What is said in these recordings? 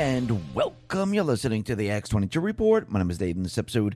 And welcome. You're listening to the X22 Report. My name is Dave, and this episode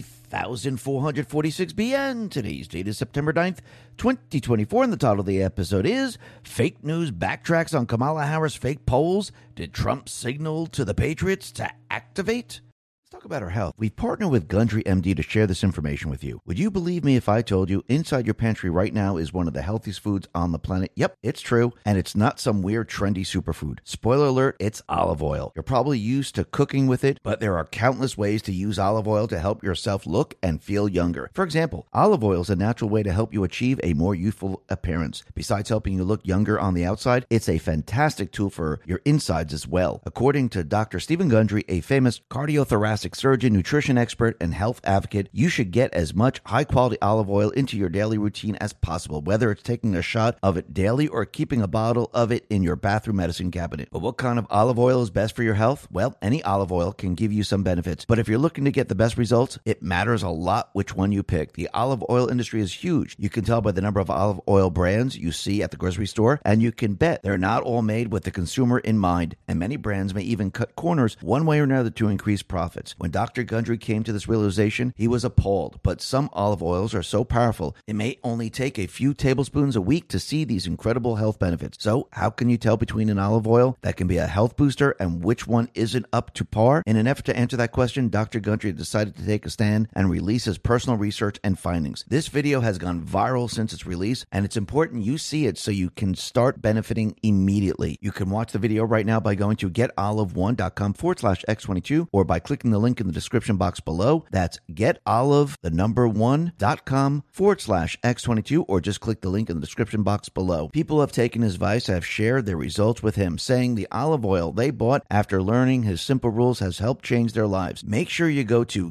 3446B, and today's date is September 9th, 2024, and the title of the episode is Fake News Backtracks on Kamala Harris Fake Polls. Did Trump signal to the Patriots to activate? Talk about our health. We've partnered with Gundry MD to share this information with you. Would you believe me if I told you inside your pantry right now is one of the healthiest foods on the planet? Yep, it's true. And it's not some weird trendy superfood. Spoiler alert, it's olive oil. You're probably used to cooking with it, but there are countless ways to use olive oil to help yourself look and feel younger. For example, olive oil is a natural way to help you achieve a more youthful appearance. Besides helping you look younger on the outside, it's a fantastic tool for your insides as well. According to Dr. Stephen Gundry, a famous cardiothoracic surgeon, nutrition expert, and health advocate, you should get as much high-quality olive oil into your daily routine as possible, whether it's taking a shot of it daily or keeping a bottle of it in your bathroom medicine cabinet. But what kind of olive oil is best for your health? Well, any olive oil can give you some benefits, but if you're looking to get the best results, it matters a lot which one you pick. The olive oil industry is huge. You can tell by the number of olive oil brands you see at the grocery store, and you can bet they're not all made with the consumer in mind, and many brands may even cut corners one way or another to increase profits. When Dr. Gundry came to this realization, he was appalled, but some olive oils are so powerful, it may only take a few tablespoons a week to see these incredible health benefits. So how can you tell between an olive oil that can be a health booster and which one isn't up to par? In an effort to answer that question, Dr. Gundry decided to take a stand and release his personal research and findings. This video has gone viral since its release, and it's important you see it so you can start benefiting immediately. You can watch the video right now by going to getolive1.com/x22 or by clicking the link in the description box below. That's getolive1.com/x22 or just click the link in the description box below. People have taken his advice, have shared their results with him, saying the olive oil they bought after learning his simple rules has helped change their lives. Make sure you go to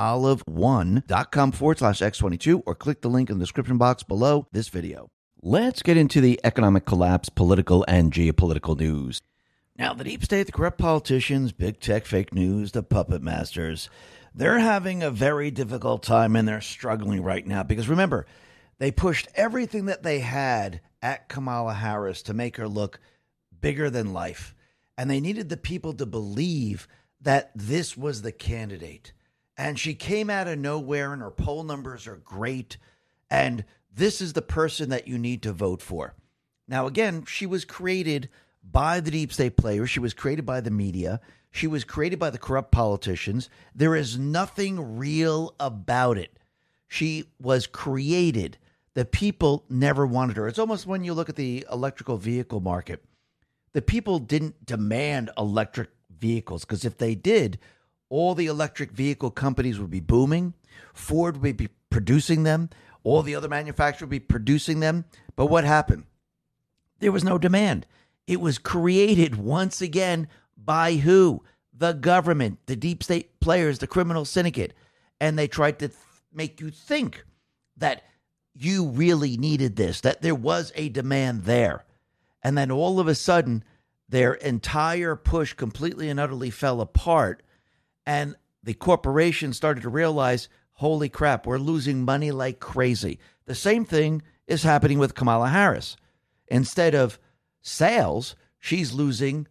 getolive1.com/x22 or click the link in the description box below this video. Let's get into the economic collapse, political and geopolitical news. Now, the deep state, the corrupt politicians, big tech, fake news, the puppet masters, they're having a very difficult time and they're struggling right now because remember, they pushed everything that they had at Kamala Harris to make her look bigger than life. And they needed the people to believe that this was the candidate. And she came out of nowhere and her poll numbers are great. And this is the person that you need to vote for. Now, again, she was created by the deep state players. She was created by the media. She was created by the corrupt politicians. There is nothing real about it. She was created. The people never wanted her. It's almost when you look at the electrical vehicle market. The people didn't demand electric vehicles because if they did, all the electric vehicle companies would be booming. Ford would be producing them. All the other manufacturers would be producing them. But what happened? There was no demand. It was created once again by who? The government, the deep state players, the criminal syndicate. And they tried to make you think that you really needed this, that there was a demand there. And then all of a sudden, their entire push completely and utterly fell apart. And the corporation started to realize, holy crap, we're losing money like crazy. The same thing is happening with Kamala Harris. Instead of sales, she's losing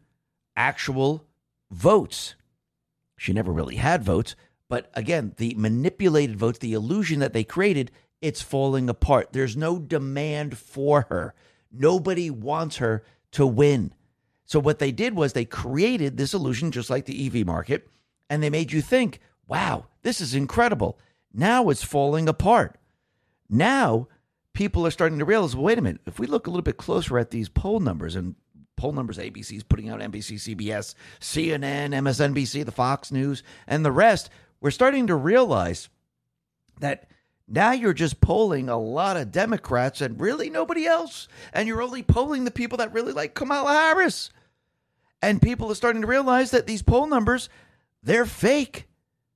actual votes. She never really had votes, but again, the manipulated votes, the illusion that they created, it's falling apart. There's no demand for her. Nobody wants her to win. So what they did was they created this illusion, just like the EV market, and they made you think, wow, this is incredible. Now it's falling apart. Now people are starting to realize, well, wait a minute, if we look a little bit closer at these poll numbers, and poll numbers ABC's putting out, NBC, CBS, CNN, MSNBC, the Fox News, and the rest, we're starting to realize that now you're just polling a lot of Democrats and really nobody else. And you're only polling the people that really like Kamala Harris. And people are starting to realize that these poll numbers, they're fake.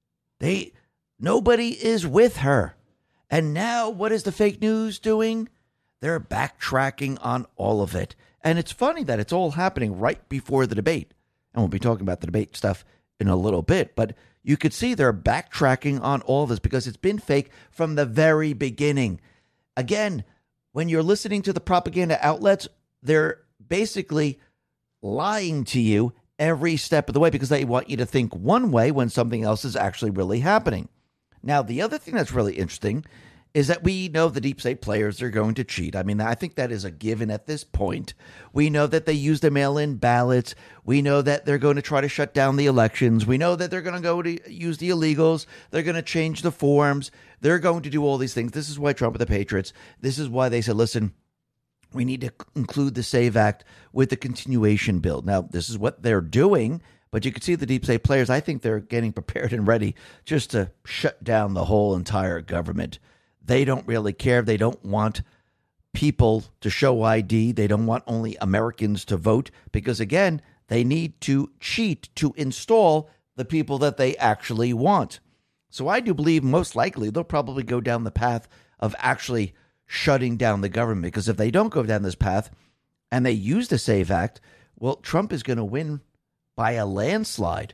Nobody is with her. And now what is the fake news doing? They're backtracking on all of it. And it's funny that it's all happening right before the debate. And we'll be talking about the debate stuff in a little bit. But you could see they're backtracking on all of this because it's been fake from the very beginning. Again, when you're listening to the propaganda outlets, they're basically lying to you every step of the way because they want you to think one way when something else is actually really happening. Now, the other thing that's really interesting is that we know the deep state players are going to cheat. I mean, I think that is a given at this point. We know that they use the mail-in ballots. We know that they're going to try to shut down the elections. We know that they're going to go to use the illegals. They're going to change the forms. They're going to do all these things. This is why Trump and the Patriots, this is why they said, listen, we need to include the SAVE Act with the continuation bill. Now, this is what they're doing, but you can see the deep state players, I think they're getting prepared and ready just to shut down the whole entire government. They don't really care. They don't want people to show ID. They don't want only Americans to vote because, again, they need to cheat to install the people that they actually want. So I do believe most likely they'll probably go down the path of actually shutting down the government, because if they don't go down this path and they use the SAVE Act, well, Trump is going to win by a landslide.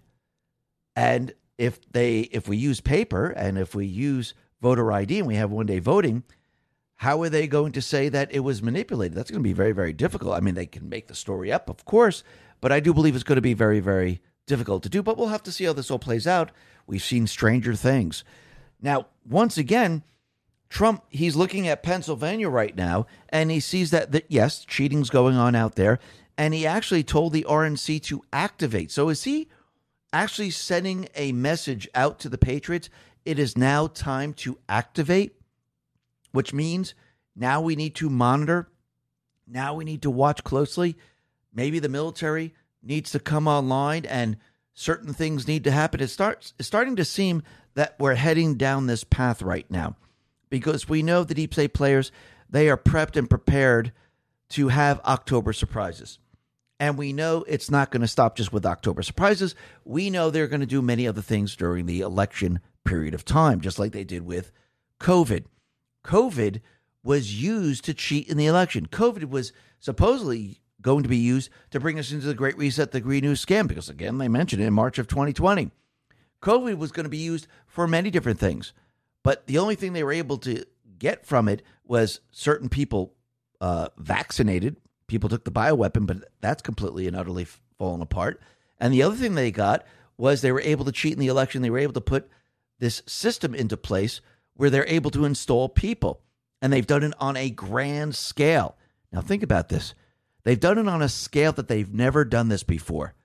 And if we use paper and if we use voter ID and we have one-day voting, how are they going to say that it was manipulated? That's going to be very, very difficult. I mean, they can make the story up, of course, but I do believe it's going to be very, very difficult to do. But we'll have to see how this all plays out. We've seen stranger things. Now, once again, Trump, he's looking at Pennsylvania right now, and he sees that yes, cheating's going on out there, and he actually told the RNC to activate. So is he actually sending a message out to the Patriots? It is now time to activate, which means now we need to monitor. Now we need to watch closely. Maybe the military needs to come online and certain things need to happen. It's starting to seem that we're heading down this path right now because we know the deep state players, they are prepped and prepared to have October surprises. And we know it's not going to stop just with October surprises. We know they're going to do many other things during the election period of time, just like they did with COVID. COVID was used to cheat in the election. COVID was supposedly going to be used to bring us into the Great Reset, the Green New scam, because, again, they mentioned it in March of 2020. COVID was going to be used for many different things, but the only thing they were able to get from it was certain people vaccinated. People took the bioweapon, but that's completely and utterly fallen apart. And the other thing they got was they were able to cheat in the election. They were able to put this system into place where they're able to install people. And they've done it on a grand scale. Now think about this. They've done it on a scale that they've never done this before.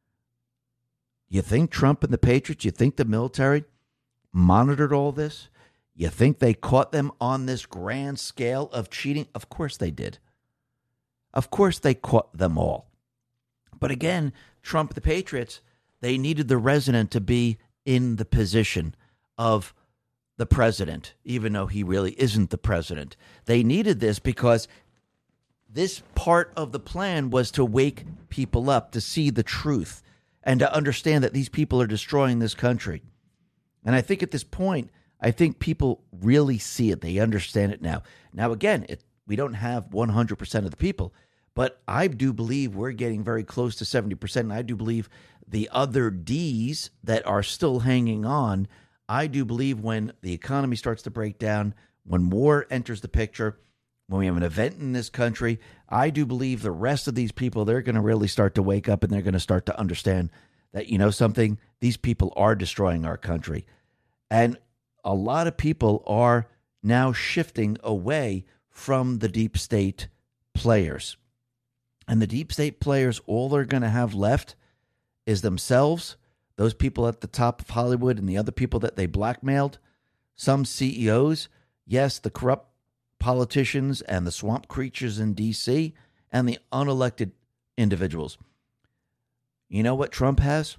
You think Trump and the Patriots, you think the military monitored all this? You think they caught them on this grand scale of cheating? Of course they did. Of course they caught them all. But again, Trump and the Patriots, they needed the resident to be in the position of the president, even though he really isn't the president. They needed this because this part of the plan was to wake people up, to see the truth, and to understand that these people are destroying this country. And I think at this point, I think people really see it. They understand it now. Now, again, we don't have 100% of the people, but I do believe we're getting very close to 70%. And I do believe the other Ds that are still hanging on, I do believe when the economy starts to break down, when war enters the picture, when we have an event in this country, I do believe the rest of these people, they're going to really start to wake up and they're going to start to understand that, you know something, these people are destroying our country. And a lot of people are now shifting away from the deep state players. And the deep state players, all they're going to have left is themselves, those people at the top of Hollywood and the other people that they blackmailed, some CEOs, yes, the corrupt politicians and the swamp creatures in D.C., and the unelected individuals. You know what Trump has?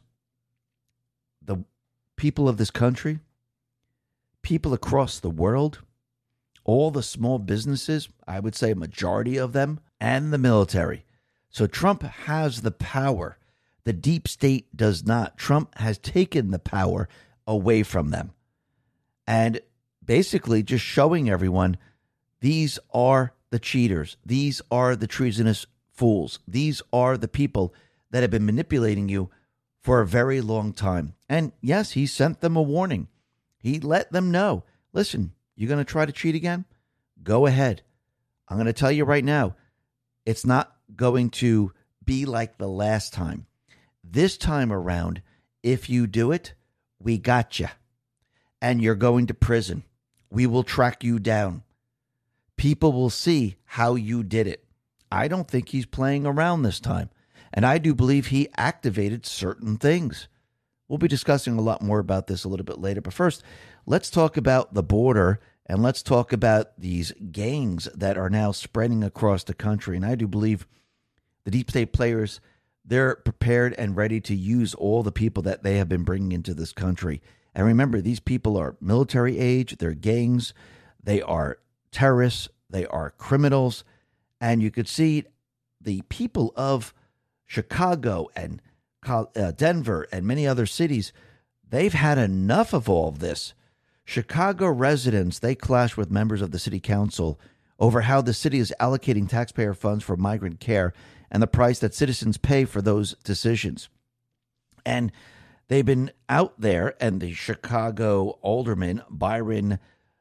The people of this country, people across the world, all the small businesses, I would say a majority of them, and the military. So Trump has the power. The deep state does not. Trump has taken the power away from them. And basically just showing everyone, these are the cheaters. These are the treasonous fools. These are the people that have been manipulating you for a very long time. And yes, he sent them a warning. He let them know, listen, you're going to try to cheat again? Go ahead. I'm going to tell you right now, it's not going to be like the last time. This time around, if you do it, we got you. And you're going to prison. We will track you down. People will see how you did it. I don't think he's playing around this time. And I do believe he activated certain things. We'll be discussing a lot more about this a little bit later. But first, let's talk about the border and let's talk about these gangs that are now spreading across the country. And I do believe the deep state players, they're prepared and ready to use all the people that they have been bringing into this country. And remember, these people are military age, they're gangs, they are terrorists, they are criminals. And you could see the people of Chicago and Denver and many other cities, they've had enough of all of this. Chicago residents, they clash with members of the city council over how the city is allocating taxpayer funds for migrant care and the price that citizens pay for those decisions. And they've been out there, and the Chicago alderman, Byron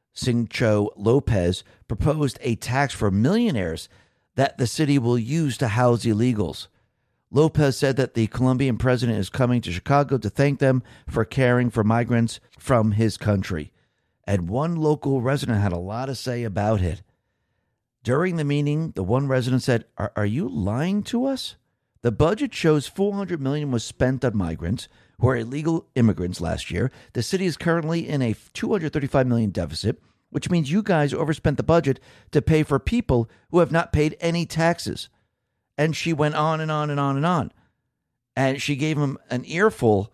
Sincho Lopez, proposed a tax for millionaires that the city will use to house illegals. Lopez said that the Colombian president is coming to Chicago to thank them for caring for migrants from his country. And one local resident had a lot to say about it. During the meeting, the one resident said, Are you lying to us? The budget shows $400 million was spent on migrants who are illegal immigrants last year. The city is currently in a $235 million deficit, which means you guys overspent the budget to pay for people who have not paid any taxes. And she went on and on and on and on. And she gave him an earful.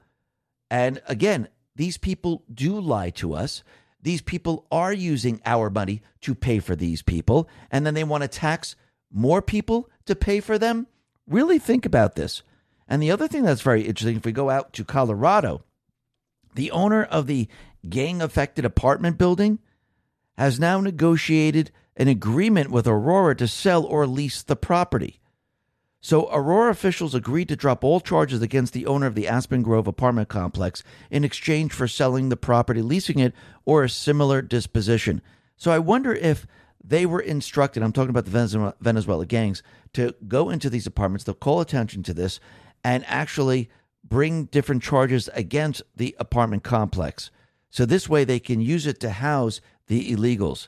And again, these people do lie to us. These people are using our money to pay for these people. And then they want to tax more people to pay for them. Really think about this. And the other thing that's very interesting, if we go out to Colorado, the owner of the gang-affected apartment building has now negotiated an agreement with Aurora to sell or lease the property. So Aurora officials agreed to drop all charges against the owner of the Aspen Grove apartment complex in exchange for selling the property, leasing it, or a similar disposition. So I wonder if they were instructed, I'm talking about the Venezuela gangs, to go into these apartments, they'll call attention to this, and actually bring different charges against the apartment complex. So this way they can use it to house the illegals.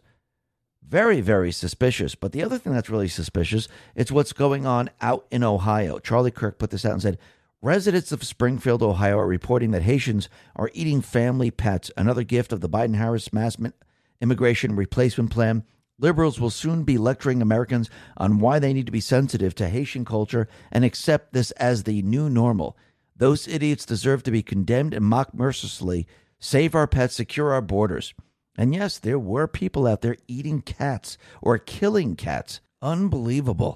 Very, very suspicious. But the other thing that's really suspicious, it's what's going on out in Ohio. Charlie Kirk put this out and said, residents of Springfield, Ohio are reporting that Haitians are eating family pets, another gift of the Biden-Harris mass immigration replacement plan. Liberals will soon be lecturing Americans on why they need to be sensitive to Haitian culture and accept this as the new normal. Those idiots deserve to be condemned and mocked mercilessly. Save our pets, secure our borders. And yes, there were people out there eating cats or killing cats. Unbelievable.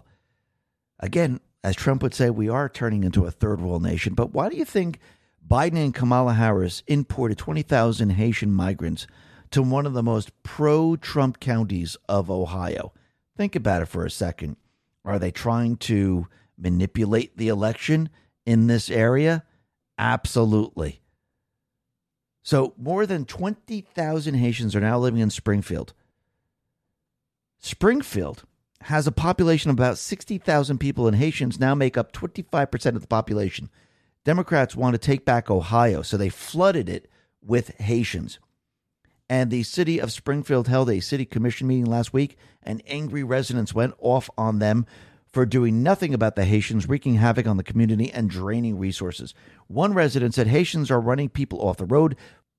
Again, as Trump would say, we are turning into a third world nation. But why do you think Biden and Kamala Harris imported 20,000 Haitian migrants to one of the most pro-Trump counties of Ohio? Think about it for a second. Are they trying to manipulate the election in this area? Absolutely. So more than 20,000 Haitians are now living in Springfield. Springfield has a population of about 60,000 people, and Haitians now make up 25% of the population. Democrats want to take back Ohio, so they flooded it with Haitians. And the city of Springfield held a city commission meeting last week, and angry residents went off on them for doing nothing about the Haitians, wreaking havoc on the community and draining resources. One resident said Haitians are running people off the road,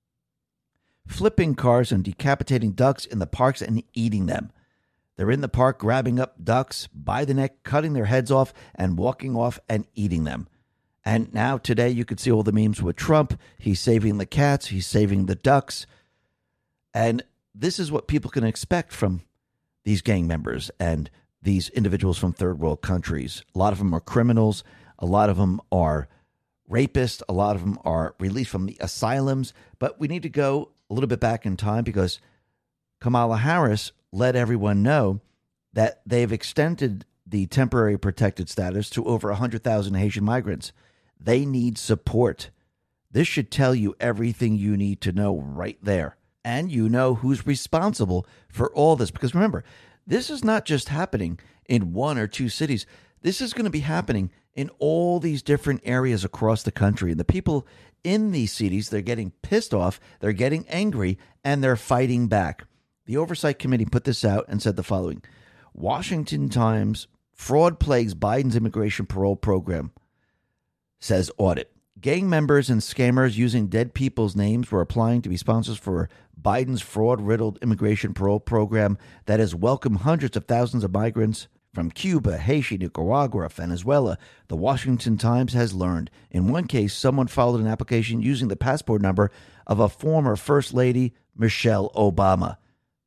flipping cars and decapitating ducks in the parks and eating them. They're in the park grabbing up ducks by the neck, cutting their heads off, and walking off and eating them. And now today you could see all the memes with Trump. He's saving the cats. He's saving the ducks. And this is what people can expect from these gang members and these individuals from third world countries. A lot of them are criminals. A lot of them are rapists. A lot of them are released from the asylums. But we need to go a little bit back in time because Kamala Harris let everyone know that they've extended the temporary protected status to over 100,000 Haitian migrants. They need support. This should tell you everything you need to know right there. And you know who's responsible for all this. Because remember, this is not just happening in one or two cities. This is going to be happening in all these different areas across the country. And the people in these cities, they're getting pissed off, they're getting angry, and they're fighting back. The Oversight Committee put this out and said the following: Washington Times, fraud plagues Biden's immigration parole program, says audit. Gang members and scammers using dead people's names were applying to be sponsors for Biden's fraud-riddled immigration parole program that has welcomed hundreds of thousands of migrants from Cuba, Haiti, Nicaragua, Venezuela. The Washington Times has learned. In one case, someone followed an application using the passport number of a former First Lady, Michelle Obama.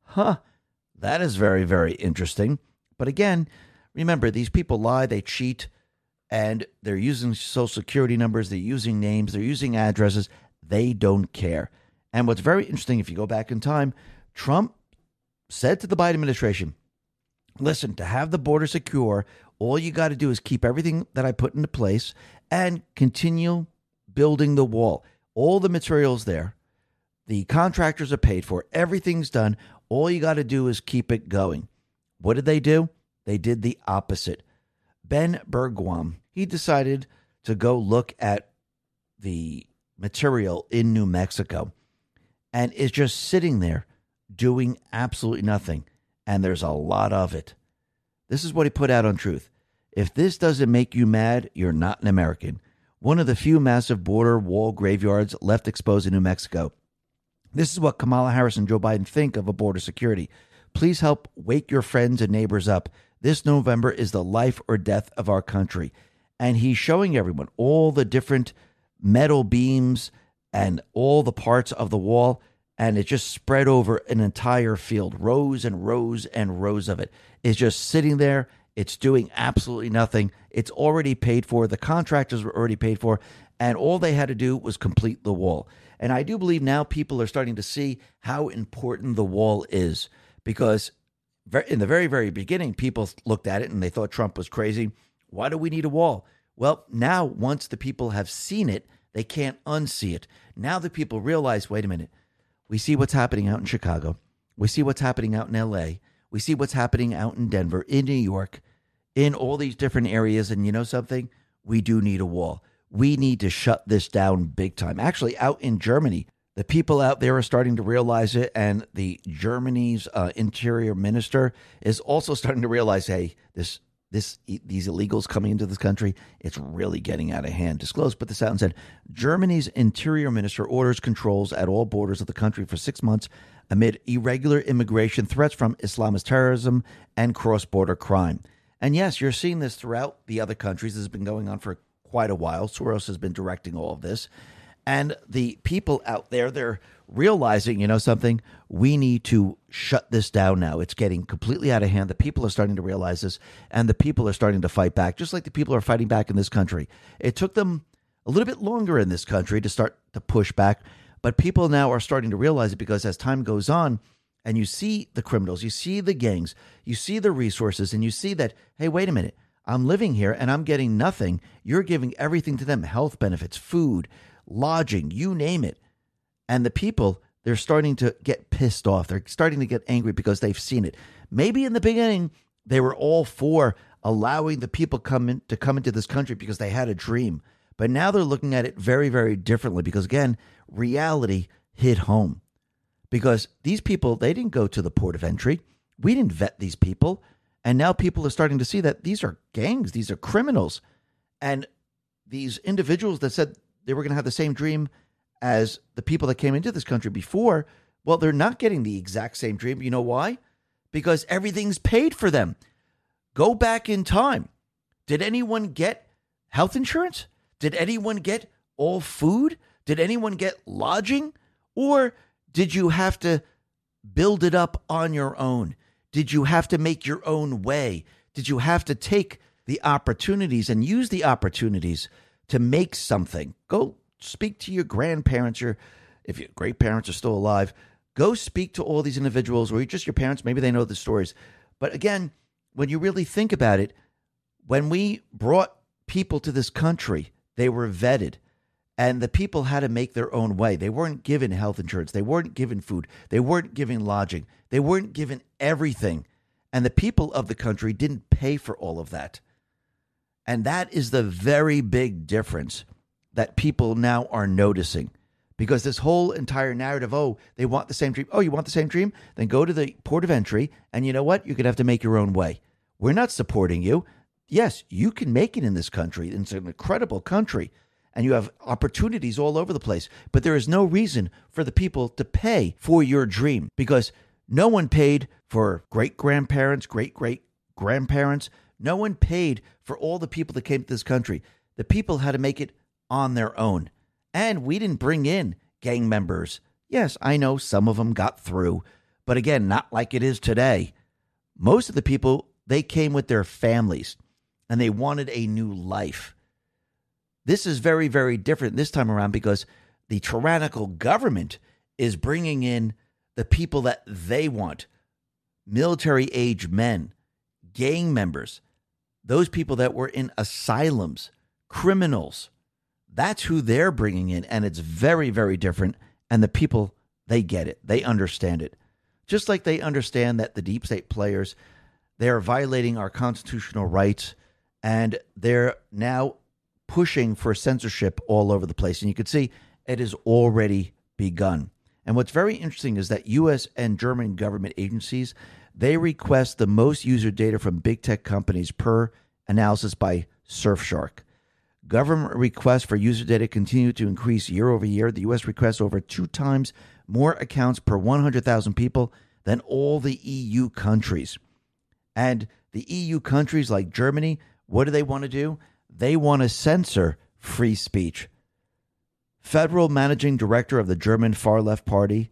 That is very, very interesting. But again, remember, these people lie, they cheat, and they're using social security numbers, they're using names, they're using addresses. They don't care. And what's very interesting, if you go back in time, Trump said to the Biden administration, listen, to have the border secure, all you got to do is keep everything that I put into place and continue building the wall. All the materials there, the contractors are paid for, everything's done. All you got to do is keep it going. What did they do? They did the opposite. Ben Bergquam, he decided to go look at the material in New Mexico and is just sitting there doing absolutely nothing. And there's a lot of it. This is what he put out on Truth. If this doesn't make you mad, you're not an American. One of the few massive border wall graveyards left exposed in New Mexico. This is what Kamala Harris and Joe Biden think of a border security. Please help wake your friends and neighbors up. This November is the life or death of our country. And he's showing everyone all the different metal beams and all the parts of the wall. And it just spread over an entire field, rows and rows and rows of it. It's just sitting there. It's doing absolutely nothing. It's already paid for. The contractors were already paid for. And all they had to do was complete the wall. And I do believe now people are starting to see how important the wall is. Because in the very, very beginning, people looked at it and they thought Trump was crazy. Why do we need a wall? Well, now once the people have seen it, they can't unsee it. Now the people realize, wait a minute. We see what's happening out in Chicago. We see what's happening out in L.A. We see what's happening out in Denver, in New York, in all these different areas. And you know something? We do need a wall. We need to shut this down big time. Actually, out in Germany, the people out there are starting to realize it. And the Germany's interior minister is also starting to realize, hey, these illegals coming into this country, it's really getting out of hand. Disclosed put this out and said, Germany's interior minister orders controls at all borders of the country for 6 months amid irregular immigration, threats from Islamist terrorism, and cross-border crime. And yes, you're seeing this throughout the other countries. This has been going on for quite a while. Soros has been directing all of this. And the people out there, they're realizing, you know something, we need to shut this down now. It's getting completely out of hand. The people are starting to realize this, and the people are starting to fight back, just like the people are fighting back in this country. It took them a little bit longer in this country to start to push back, but people now are starting to realize it because as time goes on, and you see the criminals, you see the gangs, you see the resources, and you see that, hey, wait a minute, I'm living here and I'm getting nothing. You're giving everything to them, health benefits, food, lodging, you name it. And the people, they're starting to get pissed off. They're starting to get angry because they've seen it. Maybe in the beginning, they were all for allowing the people to come into this country because they had a dream. But now they're looking at it very, very differently because, again, reality hit home. Because these people, they didn't go to the port of entry. We didn't vet these people. And now people are starting to see that these are gangs. These are criminals. And these individuals that said they were going to have the same dream as the people that came into this country before, well, they're not getting the exact same dream. You know why? Because everything's paid for them. Go back in time. Did anyone get health insurance? Did anyone get all food? Did anyone get lodging? Or did you have to build it up on your own? Did you have to make your own way? Did you have to take the opportunities and use the opportunities to make something? Go speak to your grandparents, if your great parents are still alive. Go speak to all these individuals, or just your parents. Maybe they know the stories. But again, when you really think about it, when we brought people to this country, they were vetted. And the people had to make their own way. They weren't given health insurance. They weren't given food. They weren't given lodging. They weren't given everything. And the people of the country didn't pay for all of that. And that is the very big difference that people now are noticing. Because this whole entire narrative, oh, they want the same dream. Oh, you want the same dream? Then go to the port of entry, and you know what? You're going to have to make your own way. We're not supporting you. Yes, you can make it in this country. It's an incredible country, and you have opportunities all over the place. But there is no reason for the people to pay for your dream, because no one paid for great-grandparents, great-great-grandparents. No one paid for all the people that came to this country. The people had to make it on their own. And we didn't bring in gang members. Yes, I know some of them got through, but again, not like it is today. Most of the people, they came with their families, and they wanted a new life. This is very, very different this time around because the tyrannical government is bringing in the people that they want. Military-age men, gang members, those people that were in asylums, criminals. That's who they're bringing in, and it's very, very different. And the people, they get it. They understand it. Just like they understand that the deep state players, they are violating our constitutional rights, and they're now pushing for censorship all over the place. And you can see it has already begun. And what's very interesting is that U.S. and German government agencies, they request the most user data from big tech companies per analysis by Surfshark. Government requests for user data continue to increase year over year. The U.S. requests over 2 times more accounts per 100,000 people than all the EU countries. And the EU countries like Germany, what do they want to do? They want to censor free speech. Federal managing director of the German far-left party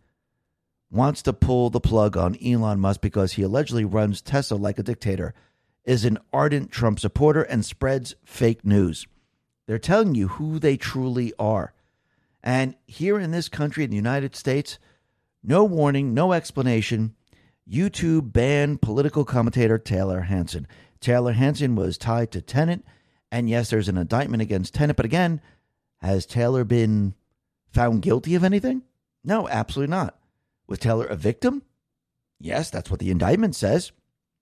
wants to pull the plug on Elon Musk because he allegedly runs Tesla like a dictator, is an ardent Trump supporter, and spreads fake news. They're telling you who they truly are. And here in this country, in the United States, no warning, no explanation, YouTube banned political commentator Taylor Hanson. Taylor Hanson was tied to Tenet, and yes, there's an indictment against Tenet. But again, has Taylor been found guilty of anything? No, absolutely not. Was Taylor a victim? Yes, that's what the indictment says.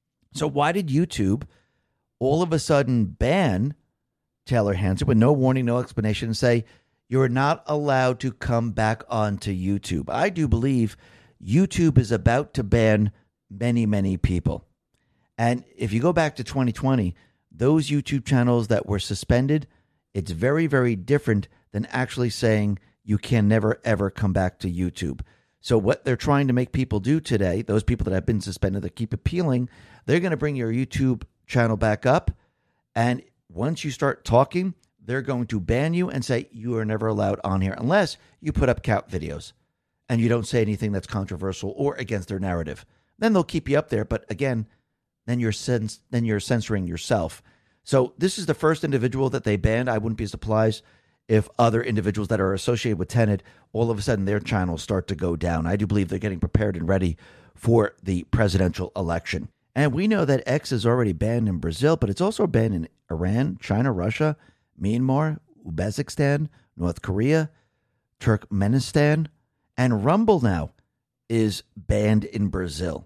So why did YouTube all of a sudden ban Taylor Hanson with no warning, no explanation, and say you're not allowed to come back onto YouTube? I do believe YouTube is about to ban many, many people. And if you go back to 2020, those YouTube channels that were suspended, it's very, very different than actually saying you can never, ever come back to YouTube. So what they're trying to make people do today, those people that have been suspended that keep appealing, they're going to bring your YouTube channel back up. And once you start talking, they're going to ban you and say you are never allowed on here unless you put up cat videos and you don't say anything that's controversial or against their narrative. Then they'll keep you up there. But again, then you're censoring yourself. So this is the first individual that they banned. I wouldn't be surprised if other individuals that are associated with Tenet, all of a sudden their channels start to go down. I do believe they're getting prepared and ready for the presidential election. And we know that X is already banned in Brazil, but it's also banned in Iran, China, Russia, Myanmar, Uzbekistan, North Korea, Turkmenistan, and Rumble now is banned in Brazil.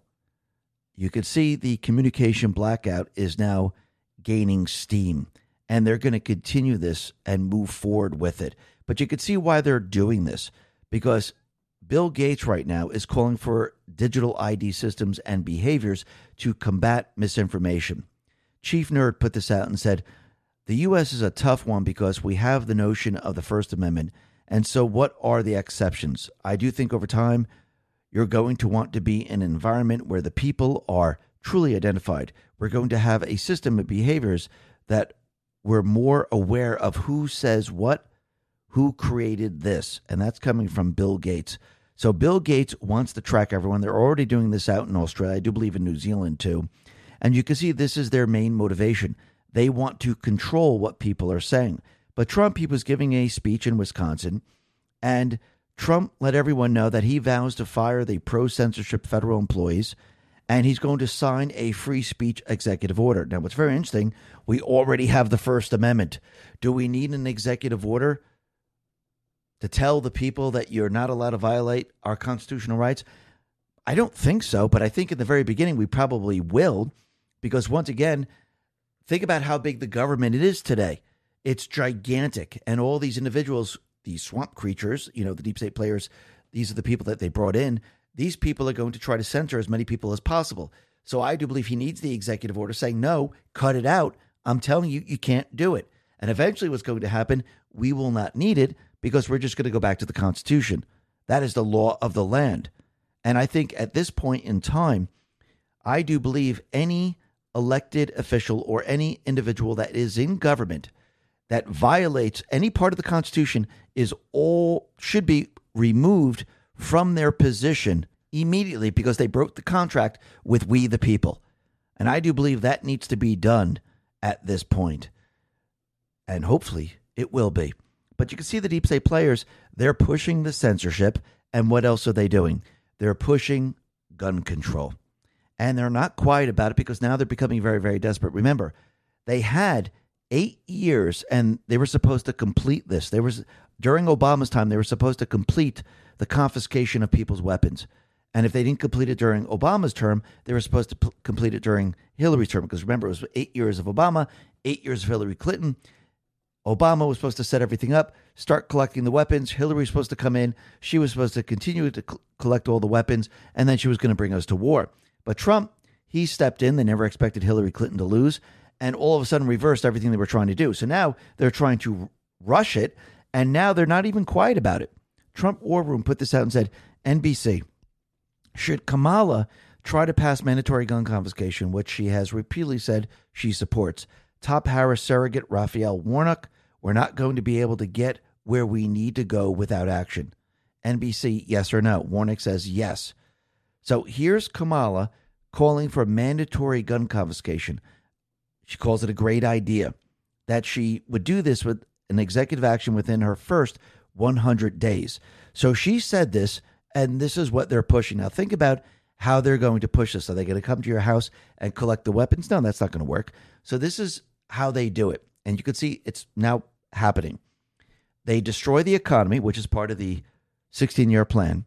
You can see the communication blackout is now gaining steam, and they're going to continue this and move forward with it. But you can see why they're doing this, because Bill Gates right now is calling for digital ID systems and behaviors to combat misinformation. Chief Nerd put this out and said, the U.S. is a tough one because we have the notion of the First Amendment. And so what are the exceptions? I do think over time, you're going to want to be in an environment where the people are truly identified. We're going to have a system of behaviors that we're more aware of who says what, who created this. And that's coming from Bill Gates. So Bill Gates wants to track everyone. They're already doing this out in Australia. I do believe in New Zealand too. And you can see this is their main motivation. They want to control what people are saying. But Trump, he was giving a speech in Wisconsin, and Trump let everyone know that he vows to fire the pro-censorship federal employees, and he's going to sign a free speech executive order. Now, what's very interesting, we already have the First Amendment. Do we need an executive order to tell the people that you're not allowed to violate our constitutional rights? I don't think so, but I think in the very beginning we probably will, because once again, Think about how big the government it is today. It's gigantic. And all these individuals, these swamp creatures, the deep state players, these are the people that they brought in. These people are going to try to censor as many people as possible. So I do believe he needs the executive order saying, no, cut it out. I'm telling you, you can't do it. And eventually what's going to happen, we will not need it because we're just going to go back to the Constitution. That is the law of the land. And I think at this point in time, I do believe any elected official or any individual that is in government that violates any part of the Constitution should be removed from their position immediately because they broke the contract with we the people. And I do believe that needs to be done at this point. And hopefully it will be. But you can see the deep state players, they're pushing the censorship. And what else are they doing? They're pushing gun control. And they're not quiet about it because now they're becoming very, very desperate. Remember, they had 8 years and they were supposed to complete this. During Obama's time, they were supposed to complete the confiscation of people's weapons. And if they didn't complete it during Obama's term, they were supposed to complete it during Hillary's term. Because remember, it was 8 years of Obama, 8 years of Hillary Clinton. Obama was supposed to set everything up, start collecting the weapons. Hillary was supposed to come in. She was supposed to continue to collect all the weapons, and then she was going to bring us to war. But Trump, he stepped in. They never expected Hillary Clinton to lose, and all of a sudden reversed everything they were trying to do. So now they're trying to rush it, and now they're not even quiet about it. Trump War Room put this out and said, NBC, should Kamala try to pass mandatory gun confiscation, which she has repeatedly said she supports? Top Harris surrogate Raphael Warnock, we're not going to be able to get where we need to go without action. NBC, yes or no? Warnock says yes. So here's Kamala calling for mandatory gun confiscation. She calls it a great idea that she would do this with an executive action within her first 100 days. So she said this, and this is what they're pushing. Now think about how they're going to push this. Are they going to come to your house and collect the weapons? No, that's not going to work. So this is how they do it. And you can see it's now happening. They destroy the economy, which is part of the 16-year plan.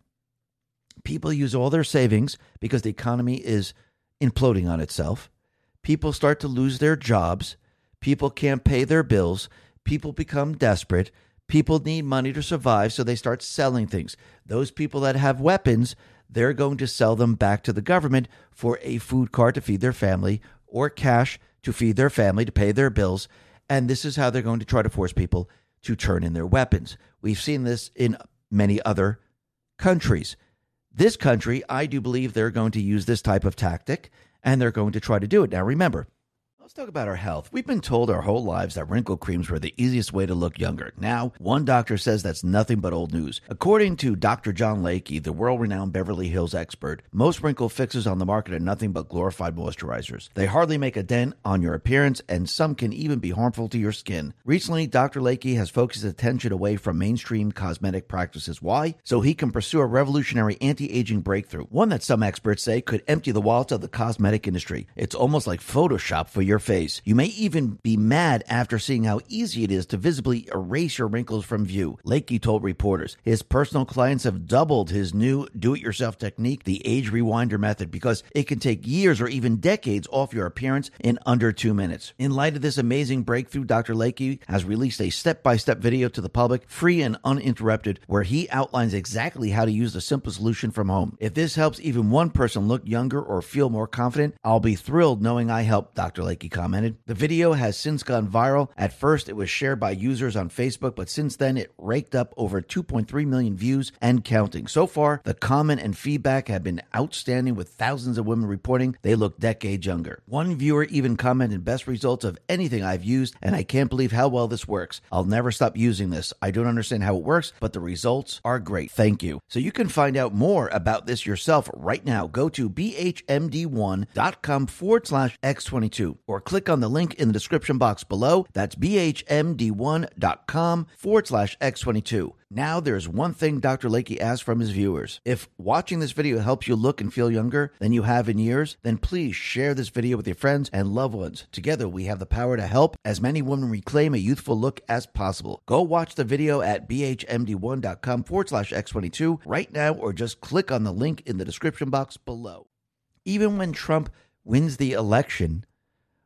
People use all their savings because the economy is imploding on itself. People start to lose their jobs. People can't pay their bills. People become desperate. People need money to survive, so they start selling things. Those people that have weapons, they're going to sell them back to the government for a food card to feed their family or cash to feed their family, to pay their bills. And this is how they're going to try to force people to turn in their weapons. We've seen this in many other countries. This country, I do believe they're going to use this type of tactic, and they're going to try to do it. Now, remember, let's talk about our health. We've been told our whole lives that wrinkle creams were the easiest way to look younger. Now, one doctor says that's nothing but old news. According to Dr. John Lakey, the world-renowned Beverly Hills expert, most wrinkle fixes on the market are nothing but glorified moisturizers. They hardly make a dent on your appearance, and some can even be harmful to your skin. Recently, Dr. Lakey has focused his attention away from mainstream cosmetic practices. Why? So he can pursue a revolutionary anti-aging breakthrough, one that some experts say could empty the wallets of the cosmetic industry. It's almost like Photoshop for your face. You may even be mad after seeing how easy it is to visibly erase your wrinkles from view. Lakey told reporters his personal clients have doubled his new do-it-yourself technique, the Age Rewinder method, because it can take years or even decades off your appearance in under 2 minutes. In light of this amazing breakthrough, Dr. Lakey has released a step-by-step video to the public, free and uninterrupted, where he outlines exactly how to use the simple solution from home. If this helps even one person look younger or feel more confident, I'll be thrilled knowing I helped, Dr. Lakey commented. The video has since gone viral. At first, it was shared by users on Facebook, but since then, it raked up over 2.3 million views and counting. So far, the comment and feedback have been outstanding, with thousands of women reporting they look decades younger. One viewer even commented, best results of anything I've used, and I can't believe how well this works. I'll never stop using this. I don't understand how it works, but the results are great. Thank you. So you can find out more about this yourself right now. Go to bhmd1.com/x22 or click on the link in the description box below. That's bhmd1.com/x22. Now there's one thing Dr. Lakey asks from his viewers. If watching this video helps you look and feel younger than you have in years, then please share this video with your friends and loved ones. Together we have the power to help as many women reclaim a youthful look as possible. Go watch the video at bhmd1.com/x22 right now, or just click on the link in the description box below. Even when Trump wins the election,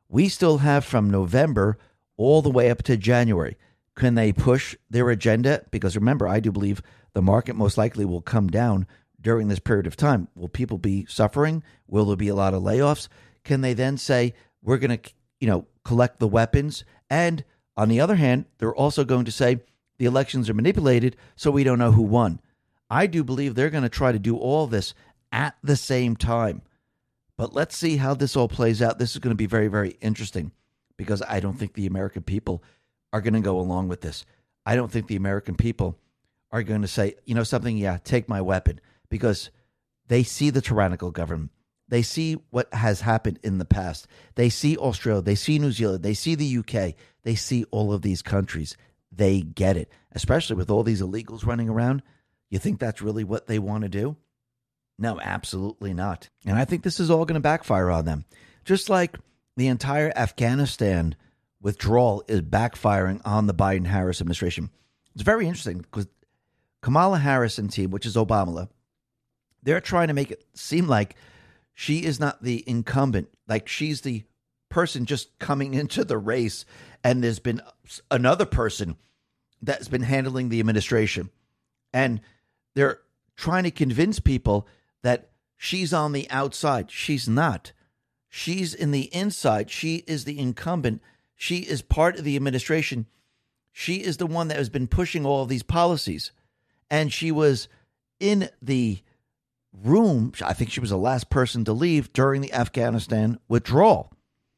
We still have from November all the way up to January. Can they push their agenda? Because remember, I do believe the market most likely will come down during this period of time. Will people be suffering? Will there be a lot of layoffs? Can they then say, we're going to, collect the weapons? And on the other hand, they're also going to say the elections are manipulated, so we don't know who won. I do believe they're going to try to do all this at the same time. But let's see how this all plays out. This is going to be very, very interesting because I don't think the American people are going to go along with this. I don't think the American people are going to say, something, yeah, take my weapon, because they see the tyrannical government. They see what has happened in the past. They see Australia. They see New Zealand. They see the UK. They see all of these countries. They get it, especially with all these illegals running around. You think that's really what they want to do? No, absolutely not. And I think this is all going to backfire on them. Just like the entire Afghanistan withdrawal is backfiring on the Biden-Harris administration. It's very interesting because Kamala Harris and team, which is Obama, they're trying to make it seem like she is not the incumbent, like she's the person just coming into the race, and there's been another person that's been handling the administration. And they're trying to convince people that she's on the outside. She's not. She's in the inside. She is the incumbent. She is part of the administration. She is the one that has been pushing all of these policies. And she was in the room. I think she was the last person to leave during the Afghanistan withdrawal.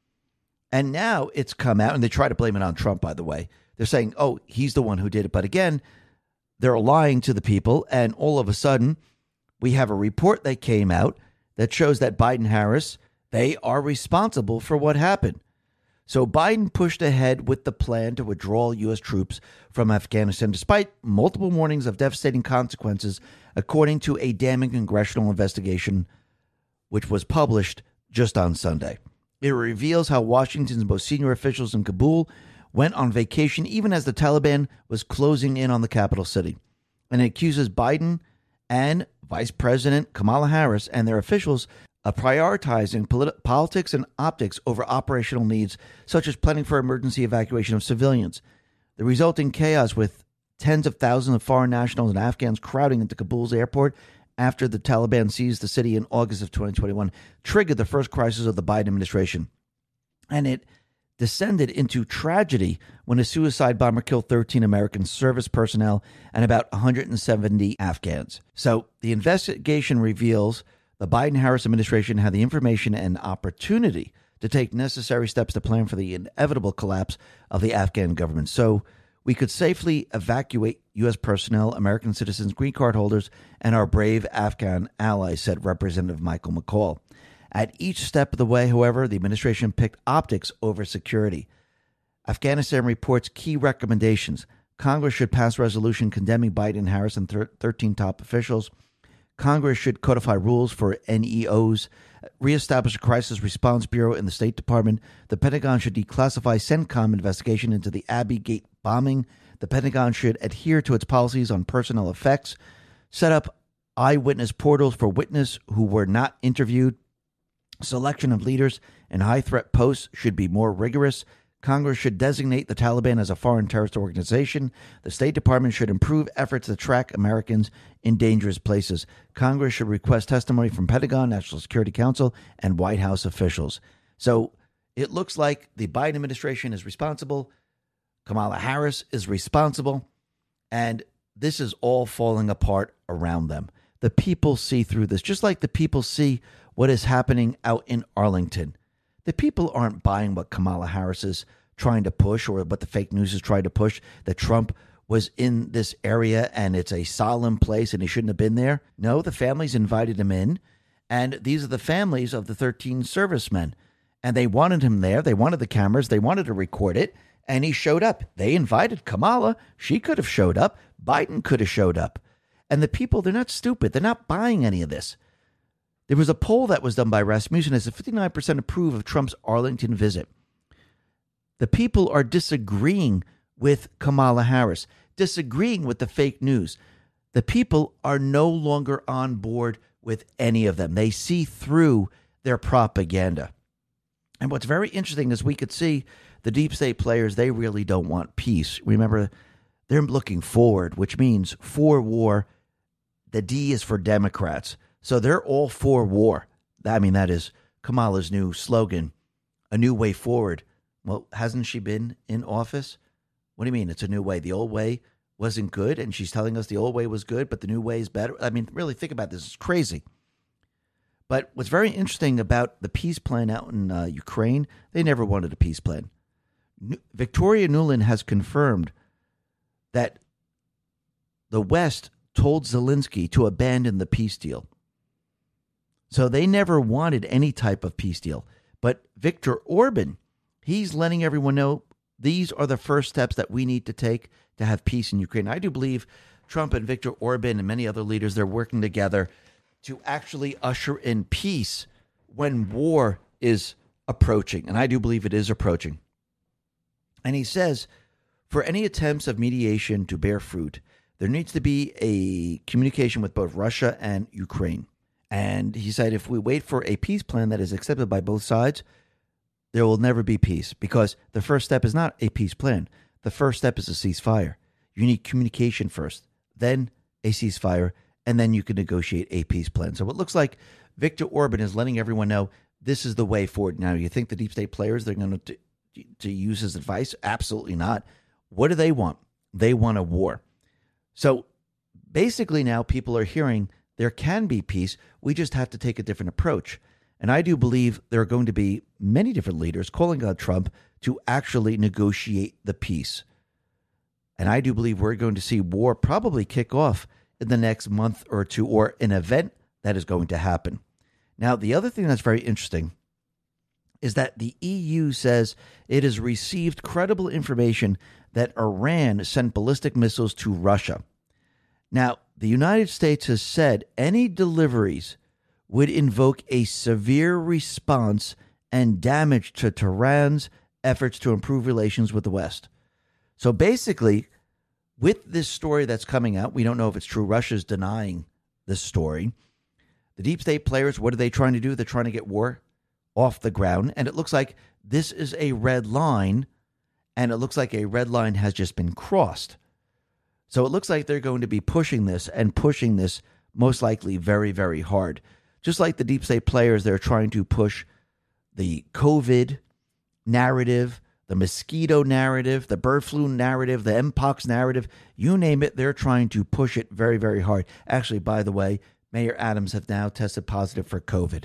And now it's come out, and they try to blame it on Trump, by the way. They're saying, oh, he's the one who did it. But again, they're lying to the people. And all of a sudden, we have a report that came out that shows that Biden-Harris, they are responsible for what happened. So Biden pushed ahead with the plan to withdraw U.S. troops from Afghanistan, despite multiple warnings of devastating consequences, according to a damning congressional investigation, which was published just on Sunday. It reveals how Washington's most senior officials in Kabul went on vacation even as the Taliban was closing in on the capital city. And it accuses Biden and Vice President Kamala Harris and their officials of prioritizing politics and optics over operational needs, such as planning for emergency evacuation of civilians. The resulting chaos, with tens of thousands of foreign nationals and Afghans crowding into Kabul's airport after the Taliban seized the city in August of 2021, triggered the first crisis of the Biden administration. And it descended into tragedy when a suicide bomber killed 13 American service personnel and about 170 Afghans. So the investigation reveals the Biden-Harris administration had the information and opportunity to take necessary steps to plan for the inevitable collapse of the Afghan government. So we could safely evacuate U.S. personnel, American citizens, green card holders, and our brave Afghan allies, said Representative Michael McCaul. At each step of the way, however, the administration picked optics over security. Afghanistan reports key recommendations. Congress should pass a resolution condemning Biden, Harris, and 13 top officials. Congress should codify rules for NEOs, reestablish a crisis response bureau in the State Department. The Pentagon should declassify CENTCOM investigation into the Abbey Gate bombing. The Pentagon should adhere to its policies on personnel effects, set up eyewitness portals for witnesses who were not interviewed. Selection of leaders in high-threat posts should be more rigorous. Congress should designate the Taliban as a foreign terrorist organization. The State Department should improve efforts to track Americans in dangerous places. Congress should request testimony from Pentagon, National Security Council, and White House officials. So it looks like the Biden administration is responsible. Kamala Harris is responsible. And this is all falling apart around them. The people see through this, just like the people see what is happening out in Arlington. The people aren't buying what Kamala Harris is trying to push, or what the fake news is trying to push, that Trump was in this area and it's a solemn place and he shouldn't have been there. No, the families invited him in, and these are the families of the 13 servicemen. And they wanted him there. They wanted the cameras. They wanted to record it, and he showed up. They invited Kamala. She could have showed up. Biden could have showed up. And the people, they're not stupid. They're not buying any of this. There was a poll that was done by Rasmussen as 59% approve of Trump's Arlington visit. The people are disagreeing with Kamala Harris, disagreeing with the fake news. The people are no longer on board with any of them. They see through their propaganda. And what's very interesting is we could see the deep state players, they really don't want peace. Remember, they're looking forward, which means for war. The D is for Democrats. So they're all for war. I mean, that is Kamala's new slogan, a new way forward. Well, hasn't she been in office? What do you mean it's a new way? The old way wasn't good, and she's telling us the old way was good, but the new way is better? I mean, really think about this. It's crazy. But what's very interesting about the peace plan out in Ukraine, they never wanted a peace plan. Victoria Nuland has confirmed that the West told Zelensky to abandon the peace deal. So they never wanted any type of peace deal. But Viktor Orban, he's letting everyone know these are the first steps that we need to take to have peace in Ukraine. I do believe Trump and Viktor Orban and many other leaders, they're working together to actually usher in peace when war is approaching. And I do believe it is approaching. And he says, for any attempts of mediation to bear fruit, there needs to be a communication with both Russia and Ukraine. And he said, if we wait for a peace plan that is accepted by both sides, there will never be peace, because the first step is not a peace plan. The first step is a ceasefire. You need communication first, then a ceasefire, and then you can negotiate a peace plan. So it looks like Viktor Orban is letting everyone know this is the way forward. Now, you think the deep state players, they're going to use his advice? Absolutely not. What do they want? They want a war. So basically now people are hearing there can be peace. We just have to take a different approach. And I do believe there are going to be many different leaders calling on Trump to actually negotiate the peace. And I do believe we're going to see war probably kick off in the next month or two, or an event that is going to happen. Now, the other thing that's very interesting is that the EU says it has received credible information that Iran sent ballistic missiles to Russia. Now, the United States has said any deliveries would invoke a severe response and damage to Tehran's efforts to improve relations with the West. So basically, with this story that's coming out, we don't know if it's true. Russia's denying this story. The deep state players, what are they trying to do? They're trying to get war off the ground. And it looks like this is a red line. And it looks like a red line has just been crossed. So it looks like they're going to be pushing this most likely very, very hard. Just like the deep state players, they're trying to push the COVID narrative, the mosquito narrative, the bird flu narrative, the Mpox narrative, you name it, they're trying to push it very, very hard. Actually, by the way, Mayor Adams have now tested positive for COVID.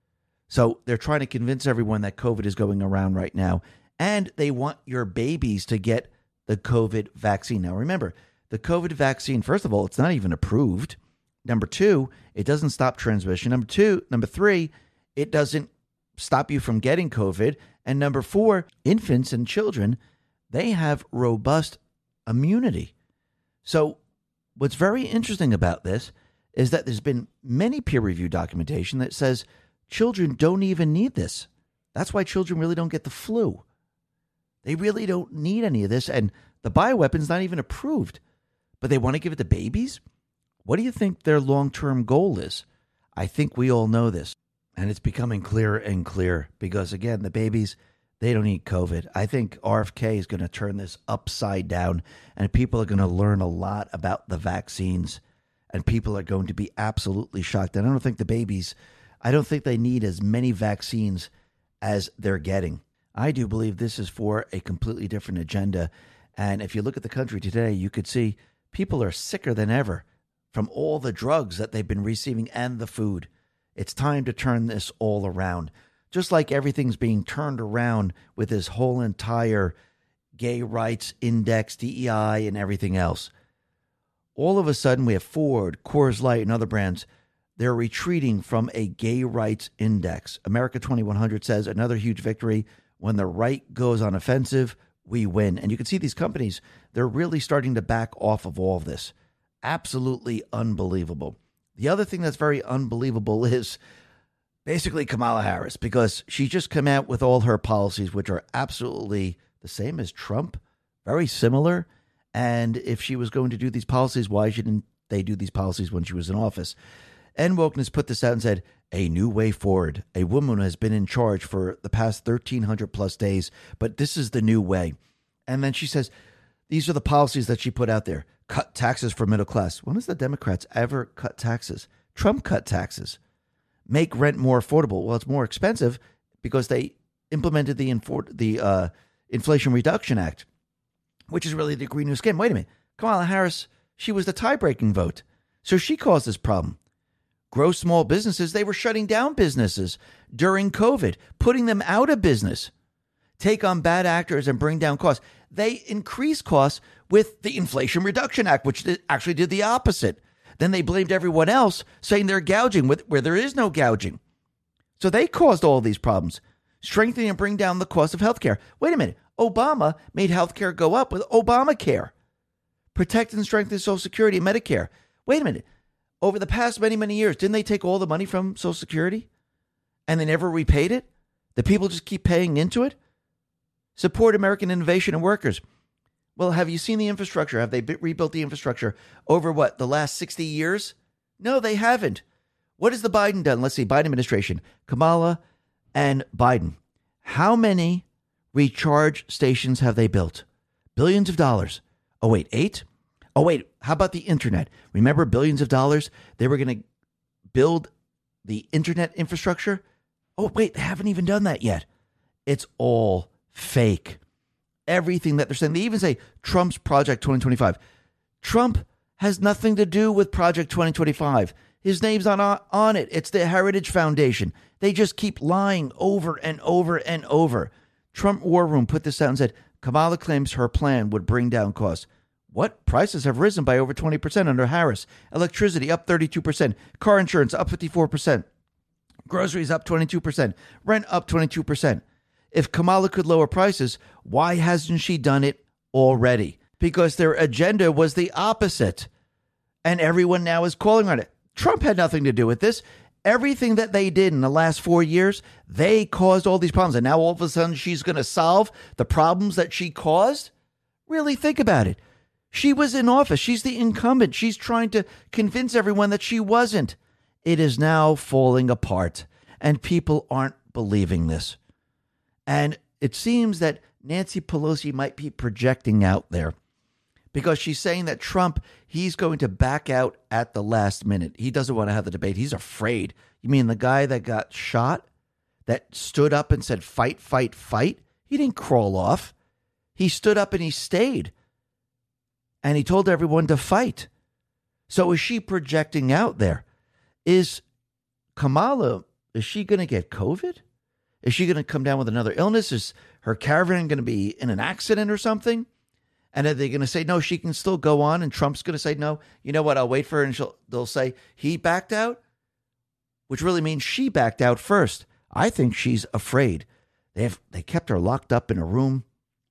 So they're trying to convince everyone that COVID is going around right now. And they want your babies to get the COVID vaccine. Now, remember, the COVID vaccine, first of all, it's not even approved. Number two, it doesn't stop transmission. Number three, it doesn't stop you from getting COVID. And number four, infants and children, they have robust immunity. So what's very interesting about this is that there's been many peer-reviewed documentation that says children don't even need this. That's why children really don't get the flu. They really don't need any of this. And the bioweapon's not even approved. But they want to give it to babies? What do you think their long-term goal is? I think we all know this. And it's becoming clearer and clearer because, again, the babies, they don't need COVID. I think RFK is going to turn this upside down, and people are going to learn a lot about the vaccines, and people are going to be absolutely shocked. And I don't think the babies, I don't think they need as many vaccines as they're getting. I do believe this is for a completely different agenda. And if you look at the country today, you could see people are sicker than ever from all the drugs that they've been receiving and the food. It's time to turn this all around. Just like everything's being turned around with this whole entire gay rights index, DEI, and everything else. All of a sudden, we have Ford, Coors Light, and other brands. They're retreating from a gay rights index. America 2100 says another huge victory. When the right goes on offensive, we win. And you can see these companies, they're really starting to back off of all of this. Absolutely unbelievable. The other thing that's very unbelievable is basically Kamala Harris, because she just came out with all her policies, which are absolutely the same as Trump, very similar. And if she was going to do these policies, why didn't they do these policies when she was in office? End Wokeness put this out and said, a new way forward. A woman has been in charge for the past 1,300 plus days, but this is the new way. And then she says, these are the policies that she put out there. Cut taxes for middle class. When has the Democrats ever cut taxes? Trump cut taxes. Make rent more affordable. Well, it's more expensive because they implemented the Inflation Reduction Act, which is really the Green New Scheme. Wait a minute. Kamala Harris, she was the tie-breaking vote. So she caused this problem. Grow small businesses. They were shutting down businesses during COVID, putting them out of business. Take on bad actors and bring down costs. They increase costs with the Inflation Reduction Act, which actually did the opposite. Then they blamed everyone else, saying they're gouging where there is no gouging. So they caused all these problems. Strengthening and bring down the cost of healthcare. Wait a minute. Obama made healthcare go up with Obamacare. Protect and strengthen Social Security and Medicare. Wait a minute. Over the past many, many years, didn't they take all the money from Social Security and they never repaid it? The people just keep paying into it? Support American innovation and workers. Well, have you seen the infrastructure? Have they rebuilt the infrastructure over the last 60 years? No, they haven't. What has the Biden done? Let's see, Biden administration, Kamala and Biden. How many recharge stations have they built? Billions of dollars. Oh, wait, 8? Oh, wait, how about the internet? Remember billions of dollars? They were going to build the internet infrastructure. Oh, wait, they haven't even done that yet. It's all fake. Everything that they're saying. They even say Trump's Project 2025. Trump has nothing to do with Project 2025. His name's not on it. It's the Heritage Foundation. They just keep lying over and over and over. Trump War Room put this out and said, Kamala claims her plan would bring down costs. What? Prices have risen by over 20% under Harris. Electricity up 32%. Car insurance up 54%. Groceries up 22%. Rent up 22%. If Kamala could lower prices, why hasn't she done it already? Because their agenda was the opposite. And everyone now is calling on it. Trump had nothing to do with this. Everything that they did in the last 4 years, they caused all these problems. And now all of a sudden she's going to solve the problems that she caused? Really think about it. She was in office. She's the incumbent. She's trying to convince everyone that she wasn't. It is now falling apart. And people aren't believing this. And it seems that Nancy Pelosi might be projecting out there because she's saying that Trump, he's going to back out at the last minute. He doesn't want to have the debate. He's afraid. You mean the guy that got shot, that stood up and said, fight, fight, fight? He didn't crawl off. He stood up and he stayed. And he told everyone to fight. So is she projecting out there? Is Kamala, is she going to get COVID? Is she going to come down with another illness? Is her caravan going to be in an accident or something? And are they going to say, no, she can still go on? And Trump's going to say, no, you know what? I'll wait for her. And they'll say he backed out, which really means she backed out first. I think she's afraid. They kept her locked up in a room.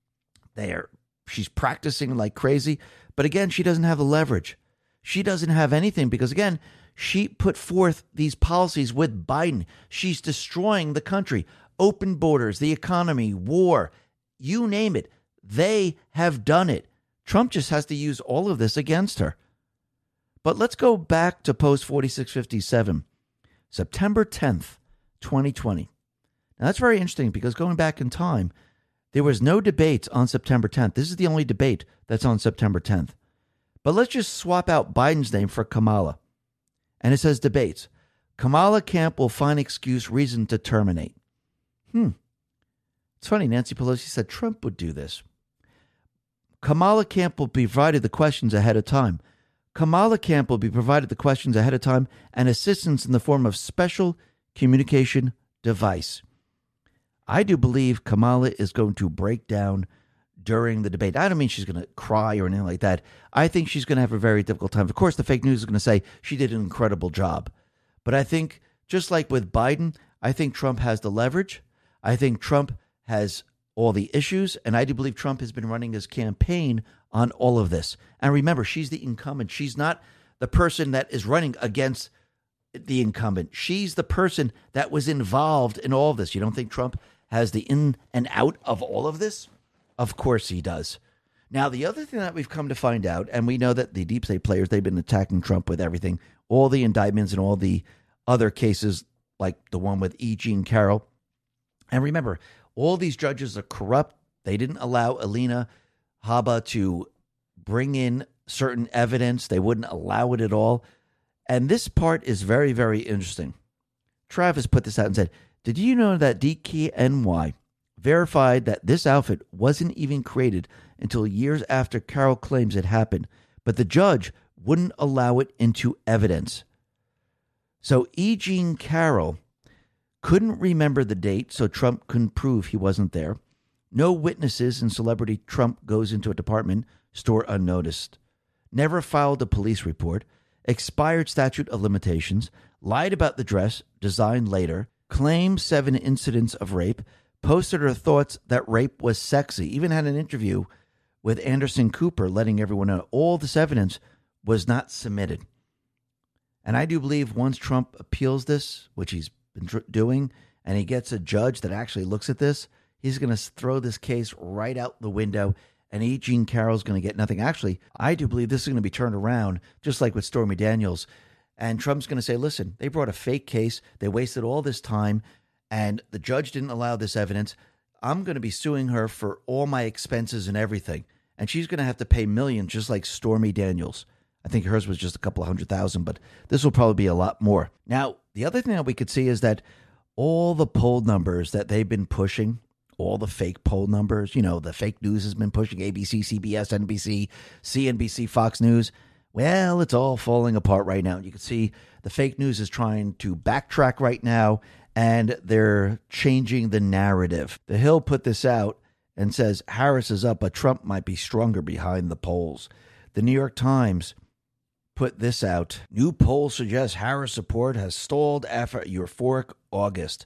She's practicing like crazy. But again, she doesn't have the leverage. She doesn't have anything because, again, she put forth these policies with Biden. She's destroying the country. Open borders, the economy, war, you name it. They have done it. Trump just has to use all of this against her. But let's go back to Post 4657, September 10th, 2020. Now, that's very interesting because going back in time, there was no debate on September 10th. This is the only debate that's on September 10th. But let's just swap out Biden's name for Kamala. And it says debates. Kamala camp will find excuse, reason to terminate. It's funny. Nancy Pelosi said Trump would do this. Kamala camp will be provided the questions ahead of time. Kamala camp will be provided the questions ahead of time and assistance in the form of special communication device. I do believe Kamala is going to break down during the debate. I don't mean she's going to cry or anything like that. I think she's going to have a very difficult time. Of course, the fake news is going to say she did an incredible job. But I think, just like with Biden, I think Trump has the leverage. I think Trump has all the issues. And I do believe Trump has been running his campaign on all of this. And remember, she's the incumbent. She's not the person that is running against the incumbent. She's the person that was involved in all of this. You don't think Trump has the in and out of all of this? Of course he does. Now, the other thing that we've come to find out, and we know that the deep state players, they've been attacking Trump with everything, all the indictments and all the other cases, like the one with E. Jean Carroll. And remember, all these judges are corrupt. They didn't allow Alina Habba to bring in certain evidence. They wouldn't allow it at all. And this part is very, very interesting. Travis put this out and said, did you know that DKNY verified that this outfit wasn't even created until years after Carroll claims it happened, but the judge wouldn't allow it into evidence? So E. Jean Carroll couldn't remember the date, so Trump couldn't prove he wasn't there. No witnesses, and celebrity Trump goes into a department store unnoticed. Never filed a police report. Expired statute of limitations. Lied about the dress, designed later. Claimed 7 incidents of rape. Posted her thoughts that rape was sexy. Even had an interview with Anderson Cooper letting everyone know all this evidence was not submitted. And I do believe once Trump appeals this, which he's been doing, and he gets a judge that actually looks at this, he's going to throw this case right out the window, and E. Jean Carroll's going to get nothing. Actually, I do believe this is going to be turned around, just like with Stormy Daniels. And Trump's going to say, listen, they brought a fake case. They wasted all this time, and the judge didn't allow this evidence. I'm going to be suing her for all my expenses and everything. And she's going to have to pay millions, just like Stormy Daniels. I think hers was just a couple of $100,000, but this will probably be a lot more. Now, the other thing that we could see is that all the poll numbers that they've been pushing, all the fake poll numbers, the fake news has been pushing ABC, CBS, NBC, CNBC, Fox News. Well, it's all falling apart right now. You can see the fake news is trying to backtrack right now, and they're changing the narrative. The Hill put this out and says Harris is up, but Trump might be stronger behind the polls. The New York Times put this out. New poll suggests Harris support has stalled after a euphoric August.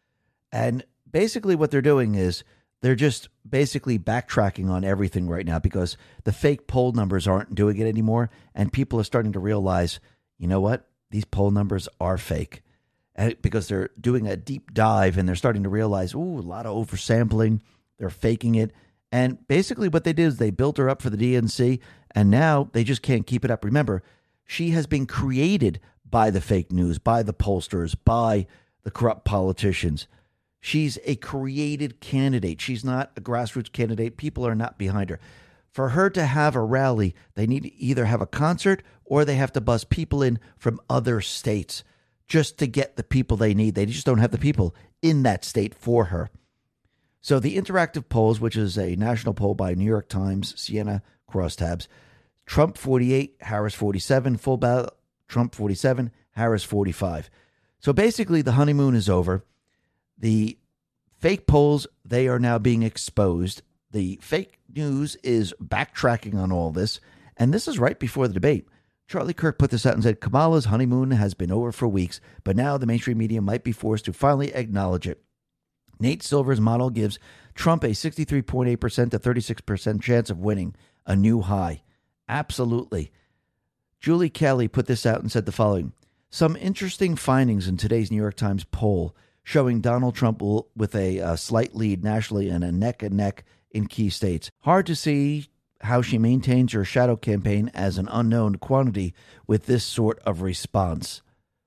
And basically what they're doing is they're just basically backtracking on everything right now because the fake poll numbers aren't doing it anymore. And people are starting to realize, you know what? These poll numbers are fake. And because they're doing a deep dive and they're starting to realize, a lot of oversampling. They're faking it. And basically what they did is they built her up for the DNC, and now they just can't keep it up. Remember, she has been created by the fake news, by the pollsters, by the corrupt politicians. She's a created candidate. She's not a grassroots candidate. People are not behind her. For her to have a rally, they need to either have a concert or they have to bus people in from other states just to get the people they need. They just don't have the people in that state for her. So the interactive polls, which is a national poll by New York Times, Siena Crosstabs, Trump 48, Harris 47, full ballot, Trump 47, Harris 45. So basically the honeymoon is over. The fake polls, they are now being exposed. The fake news is backtracking on all this. And this is right before the debate. Charlie Kirk put this out and said, Kamala's honeymoon has been over for weeks, but now the mainstream media might be forced to finally acknowledge it. Nate Silver's model gives Trump a 63.8% to 36% chance of winning, a new high. Absolutely. Julie Kelly put this out and said the following. Some interesting findings in today's New York Times poll showing Donald Trump with a slight lead nationally and a neck-and-neck in key states. Hard to see how she maintains her shadow campaign as an unknown quantity with this sort of response.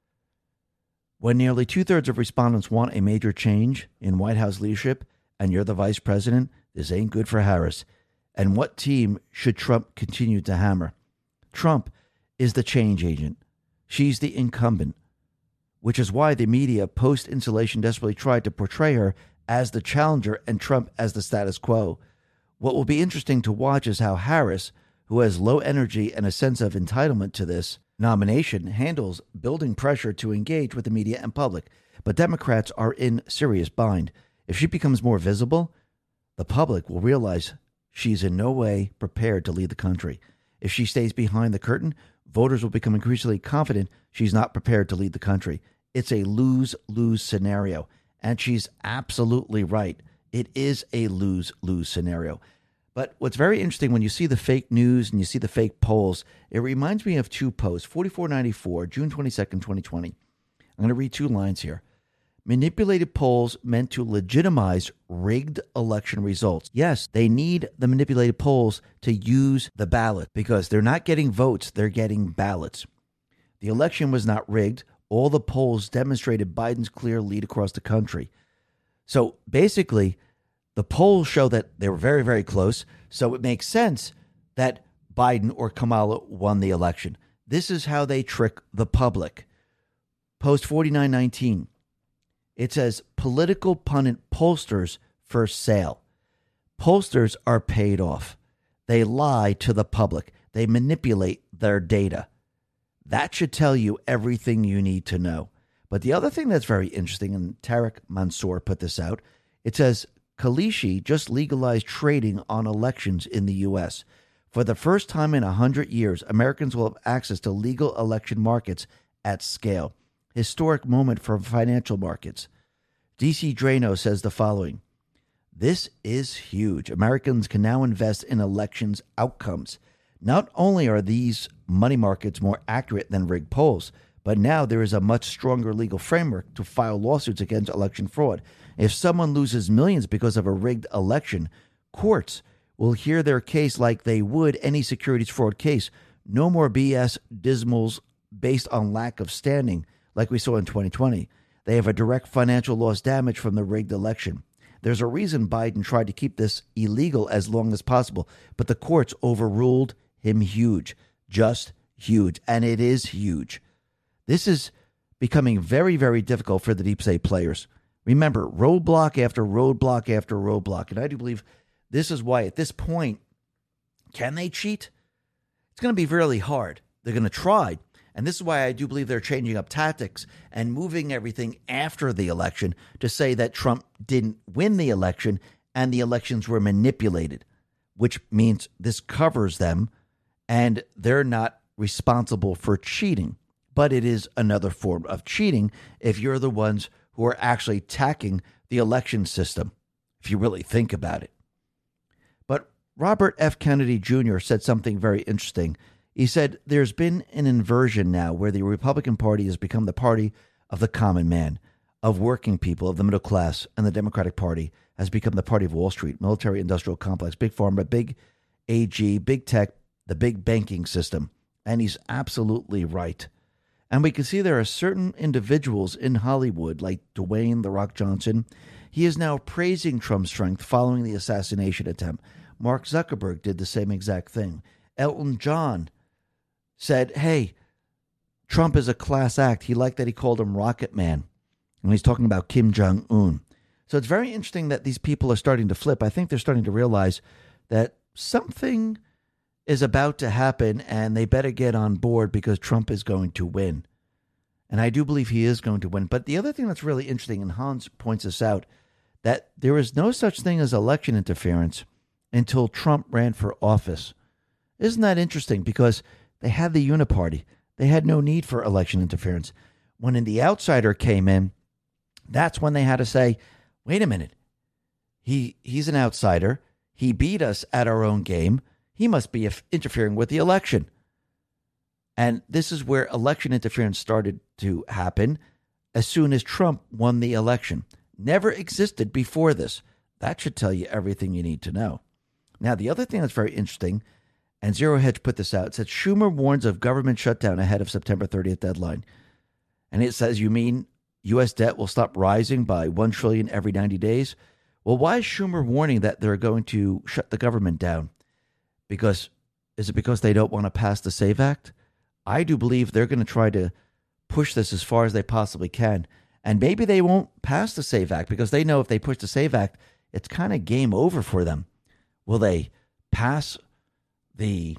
When nearly 2/3 of respondents want a major change in White House leadership and you're the vice president, this ain't good for Harris. And what team should Trump continue to hammer? Trump is the change agent. She's the incumbent, which is why the media post-installation desperately tried to portray her as the challenger and Trump as the status quo. What will be interesting to watch is how Harris, who has low energy and a sense of entitlement to this nomination, handles building pressure to engage with the media and public. But Democrats are in serious bind. If she becomes more visible, the public will realize she's in no way prepared to lead the country. If she stays behind the curtain, voters will become increasingly confident she's not prepared to lead the country. It's a lose-lose scenario. And she's absolutely right. It is a lose-lose scenario. But what's very interesting, when you see the fake news and you see the fake polls, it reminds me of two posts. 4494, June 22nd, 2020. I'm going to read two lines here. Manipulated polls meant to legitimize rigged election results. Yes, they need the manipulated polls to use the ballot because they're not getting votes, they're getting ballots. The election was not rigged. All the polls demonstrated Biden's clear lead across the country. So basically, the polls show that they were very, very close. So it makes sense that Biden or Kamala won the election. This is how they trick the public. Post 4919. It says political pundit pollsters for sale. Pollsters are paid off. They lie to the public. They manipulate their data. That should tell you everything you need to know. But the other thing that's very interesting, and Tarek Mansour put this out, it says Kalishi just legalized trading on elections in the U.S. For the first time in 100 years, Americans will have access to legal election markets at scale. Historic moment for financial markets. DC Drano says the following. This is huge. Americans can now invest in elections outcomes. Not only are these money markets more accurate than rigged polls, but now there is a much stronger legal framework to file lawsuits against election fraud. If someone loses millions because of a rigged election, courts will hear their case like they would any securities fraud case. No more BS dismals based on lack of standing like we saw in 2020. They have a direct financial loss damage from the rigged election. There's a reason Biden tried to keep this illegal as long as possible, but the courts overruled him huge, just huge, and it is huge. This is becoming very, very difficult for the deep state players. Remember, roadblock after roadblock after roadblock, and I do believe this is why at this point, can they cheat? It's going to be really hard. They're going to try. And this is why I do believe they're changing up tactics and moving everything after the election to say that Trump didn't win the election and the elections were manipulated, which means this covers them and they're not responsible for cheating. But it is another form of cheating if you're the ones who are actually attacking the election system, if you really think about it. But Robert F. Kennedy Jr. said something very interesting. He said, there's been an inversion now where the Republican Party has become the party of the common man, of working people, of the middle class, and the Democratic Party has become the party of Wall Street, military industrial complex, big pharma, big AG, big tech, the big banking system. And he's absolutely right. And we can see there are certain individuals in Hollywood, like Dwayne "The Rock" Johnson. He is now praising Trump's strength following the assassination attempt. Mark Zuckerberg did the same exact thing. Elton John said, hey, Trump is a class act. He liked that he called him Rocket Man. And he's talking about Kim Jong-un. So it's very interesting that these people are starting to flip. I think they're starting to realize that something is about to happen and they better get on board because Trump is going to win. And I do believe he is going to win. But the other thing that's really interesting, and Hans points this out, that there is no such thing as election interference until Trump ran for office. Isn't that interesting? Because they had the uniparty. They had no need for election interference. When the outsider came in, that's when they had to say, wait a minute, he's an outsider. He beat us at our own game. He must be interfering with the election. And this is where election interference started to happen as soon as Trump won the election. Never existed before this. That should tell you everything you need to know. Now, the other thing that's very interesting, and Zero Hedge put this out, it said Schumer warns of government shutdown ahead of September 30th deadline. And it says, you mean U.S. debt will stop rising by $1 trillion every 90 days? Well, why is Schumer warning that they're going to shut the government down? Is it because they don't want to pass the SAVE Act? I do believe they're going to try to push this as far as they possibly can. And maybe they won't pass the SAVE Act because they know if they push the SAVE Act, it's kind of game over for them. Will they pass the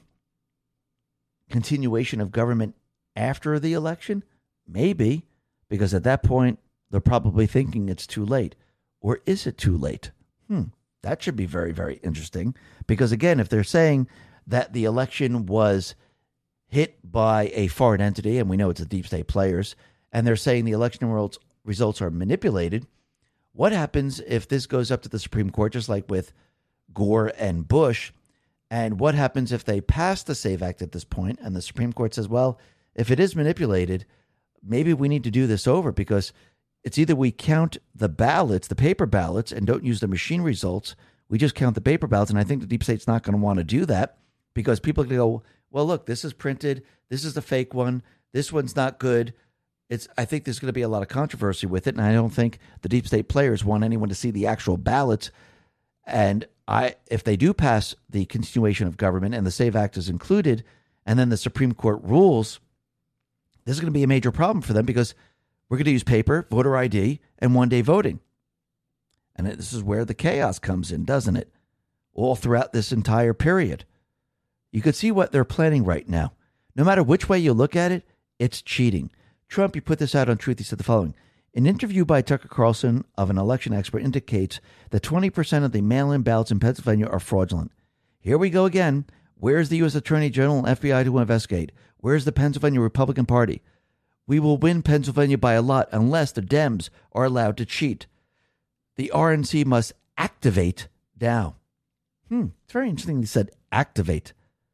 continuation of government after the election? Maybe, because at that point, they're probably thinking it's too late. Or is it too late? That should be very, very interesting. Because again, if they're saying that the election was hit by a foreign entity, and we know it's the deep state players, and they're saying the election results are manipulated, what happens if this goes up to the Supreme Court, just like with Gore and Bush? And what happens if they pass the SAVE Act at this point, and the Supreme Court says, well, if it is manipulated, maybe we need to do this over because It's either we count the ballots, the paper ballots, and don't use the machine results. We just count the paper ballots. And I think the deep state's not going to want to do that because people are going to go, well, look, this is printed. This is the fake one. This one's not good. I think there's going to be a lot of controversy with it. And I don't think the deep state players want anyone to see the actual ballots. And if they do pass the continuation of government and the SAVE Act is included, and then the Supreme Court rules, this is going to be a major problem for them because we're going to use paper, voter ID, and one-day voting. And this is where the chaos comes in, doesn't it? All throughout this entire period. You could see what they're planning right now. No matter which way you look at it, it's cheating. Trump, you put this out on Truth. He said the following. An interview by Tucker Carlson of an election expert indicates that 20% of the mail-in ballots in Pennsylvania are fraudulent. Here we go again. Where's the U.S. Attorney General and FBI to investigate? Where's the Pennsylvania Republican Party? We will win Pennsylvania by a lot unless the Dems are allowed to cheat. The RNC must activate now. It's very interesting they said activate.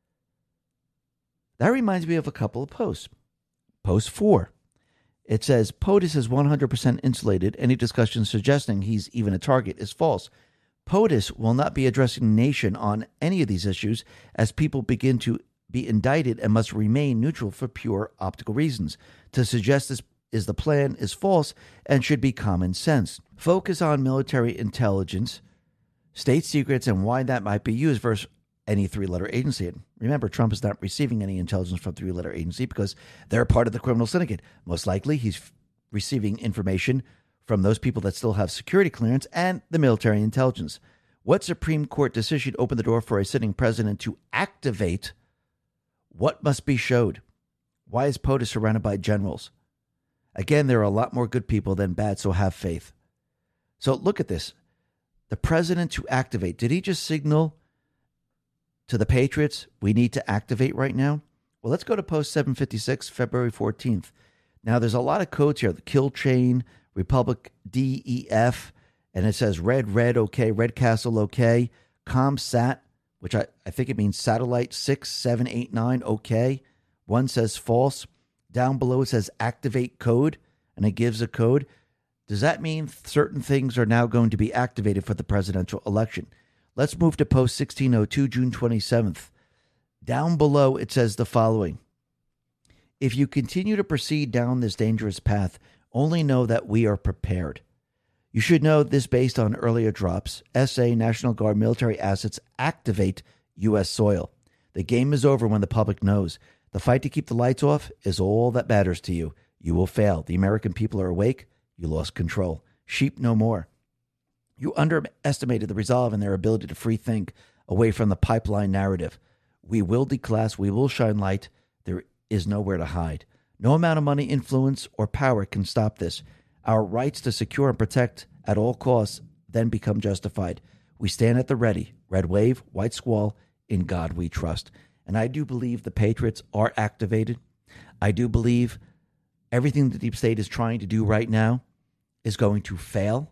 That reminds me of a couple of posts. Post 4. It says, POTUS is 100% insulated. Any discussion suggesting he's even a target is false. POTUS will not be addressing the nation on any of these issues as people begin to be indicted and must remain neutral for pure optical reasons. To suggest this is the plan is false and should be common sense. Focus on military intelligence, state secrets, and why that might be used versus any three-letter agency. And remember, Trump is not receiving any intelligence from three-letter agency because they're part of the criminal syndicate. Most likely, he's receiving information from those people that still have security clearance and the military intelligence. What Supreme Court decision opened the door for a sitting president to activate what must be showed? Why is POTUS surrounded by generals? Again, there are a lot more good people than bad, so have faith. So look at this. The president to activate. Did he just signal to the Patriots, we need to activate right now? Well, let's go to post 756, February 14th. Now, there's a lot of codes here. The kill chain, Republic DEF, and it says red, okay, Red Castle, okay, ComSat, which I think it means satellite 6789, okay. One says false. Down below it says activate code, and it gives a code. Does that mean certain things are now going to be activated for the presidential election? Let's move to post 1602, June 27th. Down below, it says the following. If you continue to proceed down this dangerous path, only know that we are prepared. You should know this based on earlier drops. SA, National Guard, military assets activate U.S. soil. The game is over when the public knows. The fight to keep the lights off is all that matters to you. You will fail. The American people are awake. You lost control. Sheep no more. You underestimated the resolve and their ability to free think away from the pipeline narrative. We will declass. We will shine light. There is nowhere to hide. No amount of money, influence, or power can stop this. Our rights to secure and protect at all costs then become justified. We stand at the ready. Red wave, white squall, in God we trust. And I do believe the Patriots are activated. I do believe everything the deep state is trying to do right now is going to fail.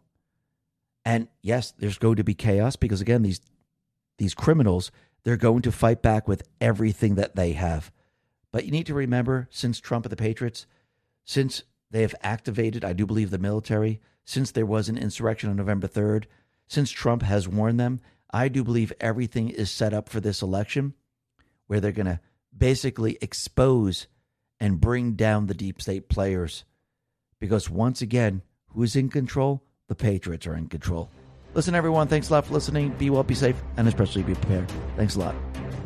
And yes, there's going to be chaos because, again, these criminals, they're going to fight back with everything that they have. But you need to remember, since Trump and the Patriots, since they have activated, I do believe, the military, since there was an insurrection on November 3rd, since Trump has warned them, I do believe everything is set up for this election where they're going to basically expose and bring down the deep state players. Because once again, who's in control? The Patriots are in control. Listen, everyone, thanks a lot for listening. Be well, be safe, and especially be prepared. Thanks a lot.